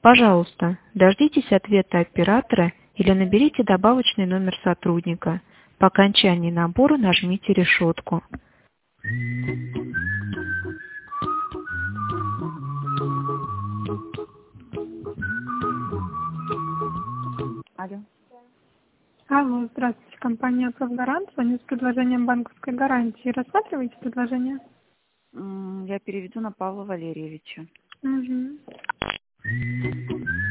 Пожалуйста, дождитесь ответа оператора или наберите добавочный номер сотрудника. По окончании набора нажмите решетку. Алло. Алло, здравствуйте, компания «Правгарант». Звоню с предложением банковской гарантии. Рассматриваете предложение? Я переведу на Павла Валерьевича. Угу.